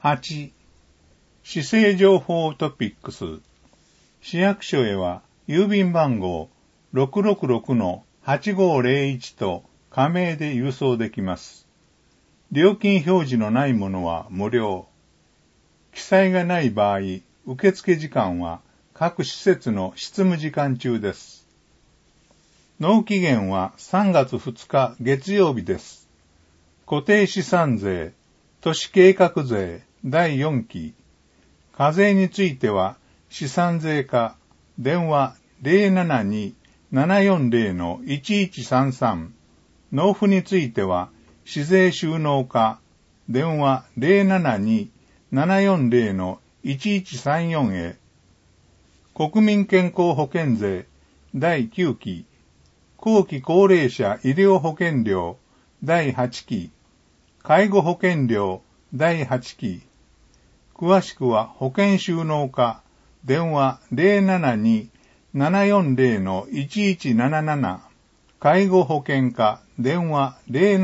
8、市政情報トピックス。市役所へは郵便番号 666-8501 と加名で郵送できます。料金表示のないものは無料。記載がない場合、受付時間は各施設の執務時間中です。納期限は3月2日月曜日です。固定資産税、都市計画税第4期。課税については資産税課、電話 072-740-1133。納付については市税収納課、電話 072-740-1134 へ。国民健康保険税第9期。後期高齢者医療保険料第8期。介護保険料第8期。詳しくは保険収納課、電話 072-740-1177。介護保険課、電話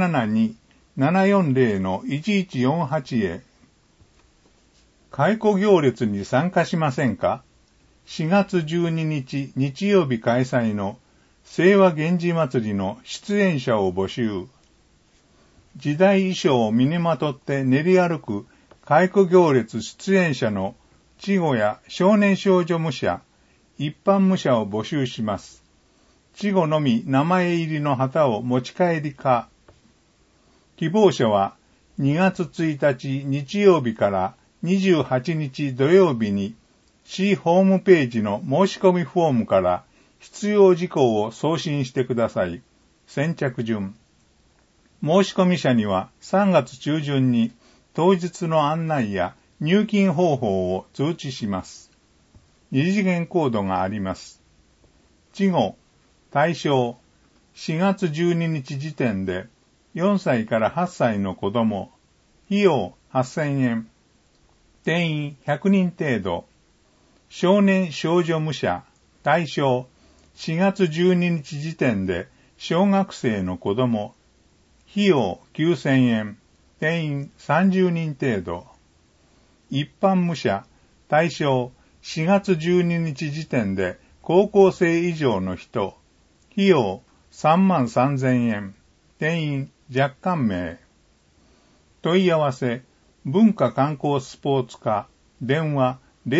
072-740-1148 へ。解雇行列に参加しませんか？ 4 月12日日曜日開催の清和源氏祭りの出演者を募集。時代衣装を身にまとって練り歩く解雇行列出演者の稚児や少年少女武者、一般武者を募集します。稚児のみ名前入りの旗を持ち帰りか。希望者は2月1日日曜日から28日土曜日に市ホームページの申し込みフォームから必要事項を送信してください。先着順。申し込み者には3月中旬に当日の案内や入金方法を通知します。二次元コードがあります。稚児、対象、4月12日時点で4歳から8歳の子供、費用8000円、定員100人程度、少年少女武者、対象、4月12日時点で小学生の子供、費用9000円、定員30人程度。一般武者、対象、4月12日時点で高校生以上の人、費用33,000円、定員若干名。問い合わせ、文化観光スポーツ課、電話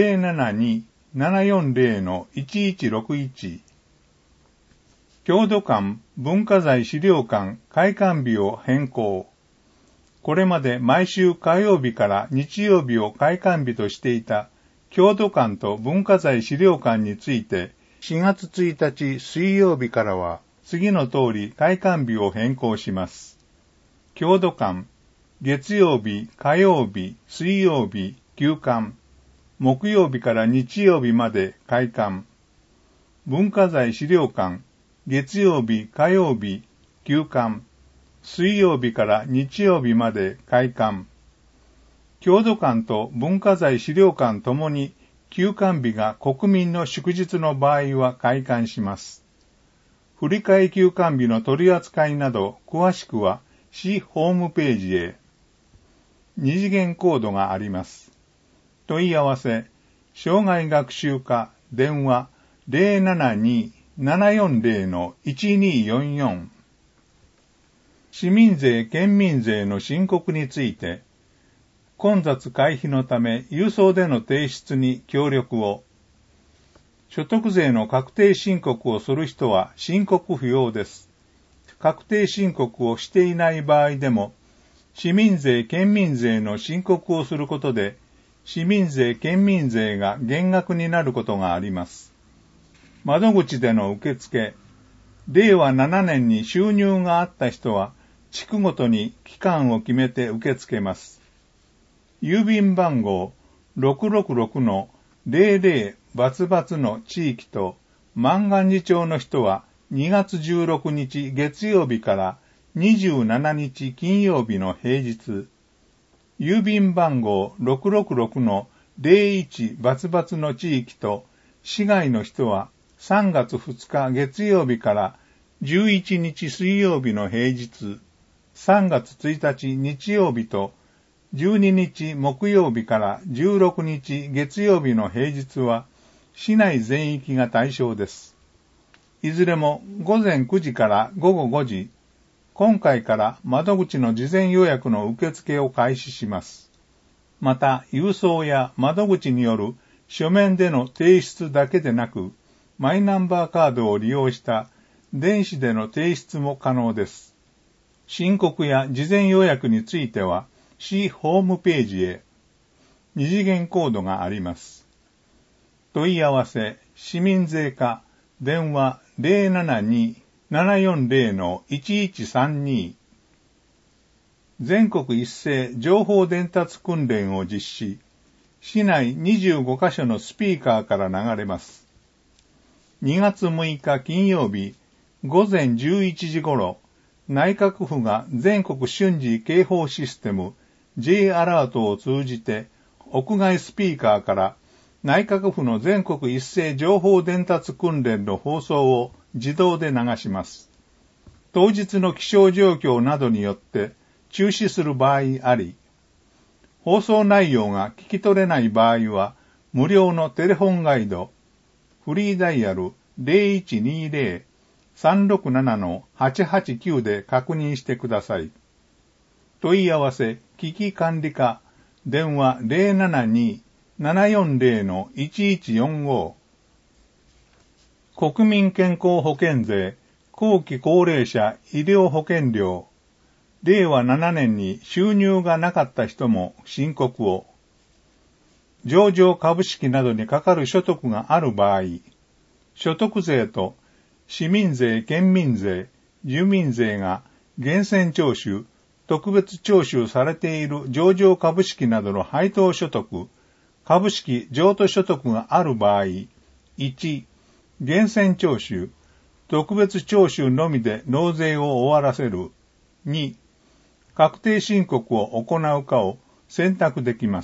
072-740-1161。郷土館文化財資料館開館日を変更。これまで毎週火曜日から日曜日を開館日としていた郷土館と文化財資料館について4月1日水曜日からは次の通り開館日を変更します。郷土館、月曜日、火曜日、水曜日、休館。木曜日から日曜日まで開館。文化財資料館、月曜日、火曜日、休館。水曜日から日曜日まで開館。郷土館と文化財資料館ともに休館日が国民の祝日の場合は開館します。振替休館日の取り扱いなど詳しくは市ホームページへ。二次元コードがあります。問い合わせ、生涯学習課、電話 072-740-1244。市民税・県民税の申告について、混雑回避のため郵送での提出に協力を。所得税の確定申告をする人は申告不要です。確定申告をしていない場合でも、市民税・県民税の申告をすることで、市民税・県民税が減額になることがあります。窓口での受付、令和7年に収入があった人は、地区ごとに期間を決めて受け付けます。郵便番号 666-00-×の地域と万願寺町の人は2月16日月曜日から27日金曜日の平日。郵便番号 666-01-×の地域と市外の人は3月2日月曜日から11日水曜日の平日。3月1日日曜日と 12日木曜日から16日月曜日の平日は市内全域が対象です。いずれも午前9時から午後5時、今回から窓口の事前予約の受付を開始します。また、郵送や窓口による書面での提出だけでなく、マイナンバーカードを利用した電子での提出も可能です。申告や事前予約については、市ホームページへ二次元コードがあります。問い合わせ、市民税課、電話 072-740-1132 全国一斉情報伝達訓練を実施。市内25カ所のスピーカーから流れます。2月6日金曜日午前11時頃、内閣府が全国瞬時警報システム J アラートを通じて屋外スピーカーから内閣府の全国一斉情報伝達訓練の放送を自動で流します。当日の気象状況などによって中止する場合あり、放送内容が聞き取れない場合は、無料のテレフォンガイド、フリーダイヤル 0120-367-889 で確認してください。問い合わせ、危機管理課、電話 072-740-1145 国民健康保険税、後期高齢者医療保険料、令和7年に収入がなかった人も申告を。上場株式などにかかる所得がある場合、所得税と市民税、県民税、住民税が源泉徴収、特別徴収されている上場株式などの配当所得、株式譲渡所得がある場合、1、源泉徴収、特別徴収のみで納税を終わらせる。2、確定申告を行うかを選択できます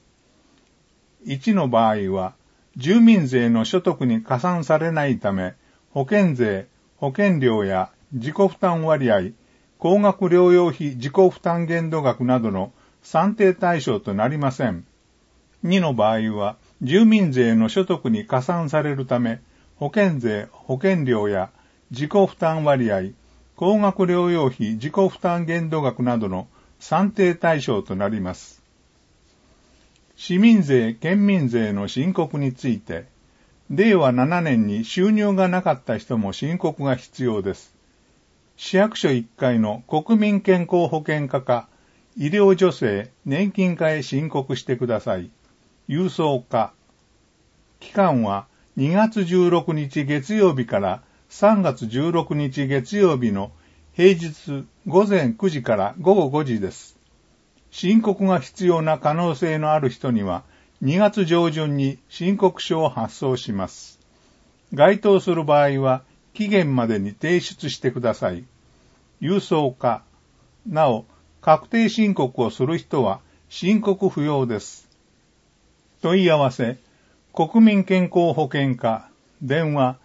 。1の場合は、住民税の所得に加算されないため、保険税、保険料や自己負担割合、高額療養費自己負担限度額などの算定対象となりません。2の場合は、住民税の所得に加算されるため、保険税、保険料や自己負担割合、高額療養費自己負担限度額などの算定対象となります。市民税、県民税の申告について、令和7年に収入がなかった人も申告が必要です。市役所1階の国民健康保険課か、医療助成、年金課へ申告してください。郵送課。期間は2月16日月曜日から3月16日月曜日の平日午前9時から午後5時です。申告が必要な可能性のある人には2月上旬に申告書を発送します。該当する場合は期限までに提出してください。郵送課。なお、確定申告をする人は申告不要です。問い合わせ、国民健康保険課、電話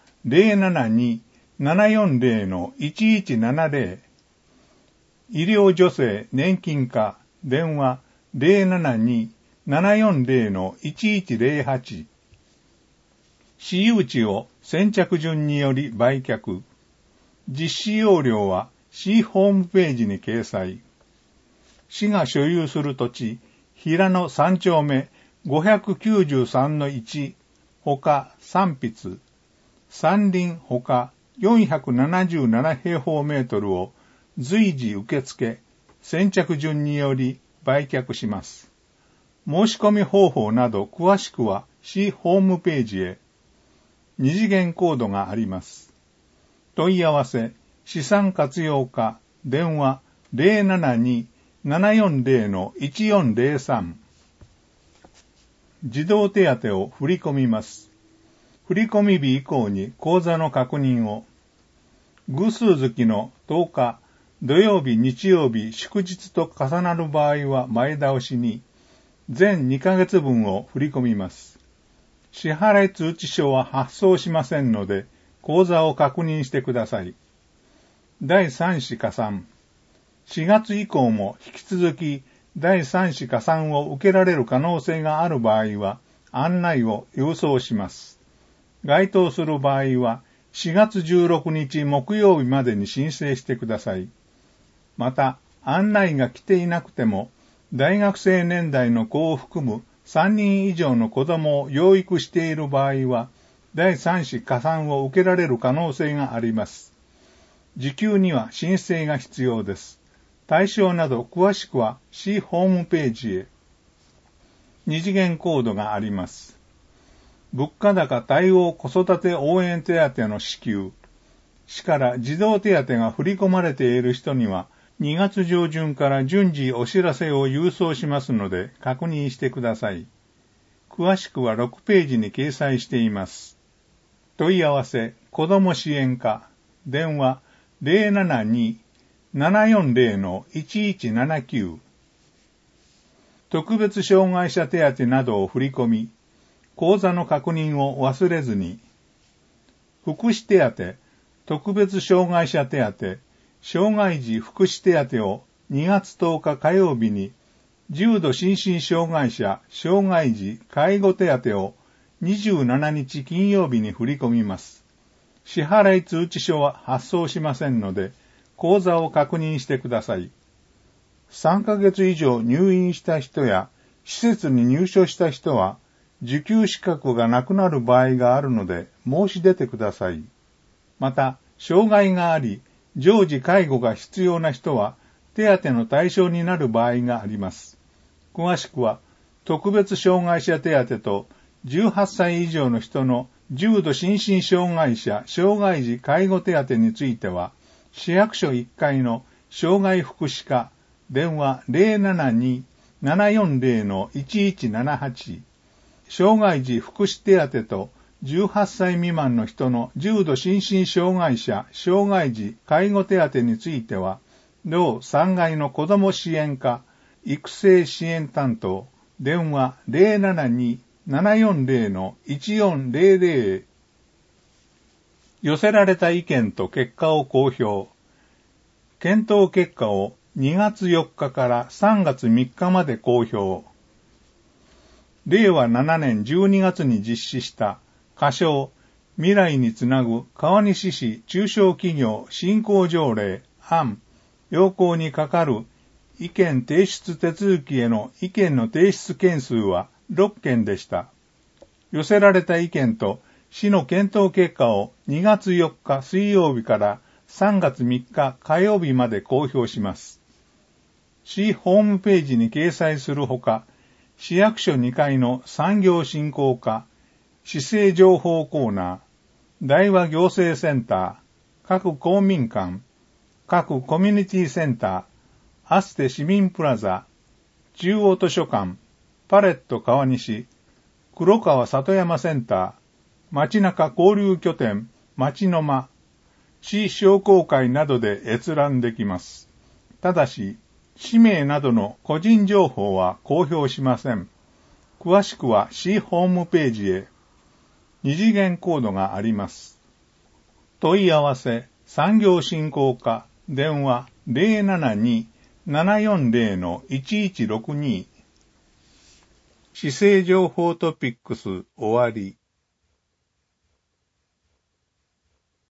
072-740-1170 医療助成年金課電話 072-740-1108 私有地を先着順により売却実施要領は市ホームページに掲載市が所有する土地平野3丁目 593-1 ほか3筆山林ほか477平方メートルを随時受付、先着順により売却します。申し込み方法など詳しくは市ホームページへ。二次元コードがあります。問い合わせ、資産活用課、電話 072-740-1403 児童手当を振り込みます。振込日以降に口座の確認を。偶数月の10日、土曜日、日曜日、祝日と重なる場合は前倒しに、全2ヶ月分を振り込みます。支払い通知書は発送しませんので、口座を確認してください。第3子加算。4月以降も引き続き、 第三子加算を受けられる可能性がある場合は、案内を郵送します。該当する場合は、4月16日木曜日までに申請してください。また、案内が来ていなくても、大学生年代の子を含む3人以上の子供を養育している場合は、第三子加算を受けられる可能性があります。受給には申請が必要です。対象など詳しくは市ホームページへ。二次元コードがあります。物価高対応子育て応援手当の支給。市から児童手当が振り込まれている人には、2月上旬から順次お知らせを郵送しますので確認してください。詳しくは6ページに掲載しています。問い合わせ、子ども支援課、電話 072-740-1179 特別障害者手当などを振り込み、口座の確認を忘れずに。福祉手当、特別障害者手当、障害児福祉手当を2月10日火曜日に、重度心身障害者、障害児介護手当を27日金曜日に振り込みます。支払い通知書は発送しませんので、口座を確認してください。3ヶ月以上入院した人や、施設に入所した人は、受給資格がなくなる場合があるので、申し出てください。また、障害があり、常時介護が必要な人は、手当の対象になる場合があります。詳しくは、特別障害者手当と、18歳以上の人の重度心身障害者、障害児介護手当については、市役所1階の障害福祉課、電話 072-740-1178、障害児福祉手当と、18歳未満の人の重度心身障害者、障害児介護手当については、同3階の子ども支援課、育成支援担当、電話 072-740-1400 寄せられた意見と結果を公表。検討結果を2月4日から3月3日まで公表。令和7年12月に実施した仮称未来につなぐ川西市中小企業振興条例案要項にかかる意見提出手続きへの意見の提出件数は6件でした。寄せられた意見と市の検討結果を2月4日水曜日から3月3日火曜日まで公表します。市ホームページに掲載するほか、市役所2階の産業振興課、市政情報コーナー、大和行政センター、各公民館、各コミュニティセンター、アステ市民プラザ、中央図書館、パレット川西、黒川里山センター、街中交流拠点、街の間、市商工会などで閲覧できます。ただし、氏名などの個人情報は公表しません。詳しくは市ホームページへ。二次元コードがあります。問い合わせ、産業振興課、電話 072-740-1162。市政情報トピックス終わり。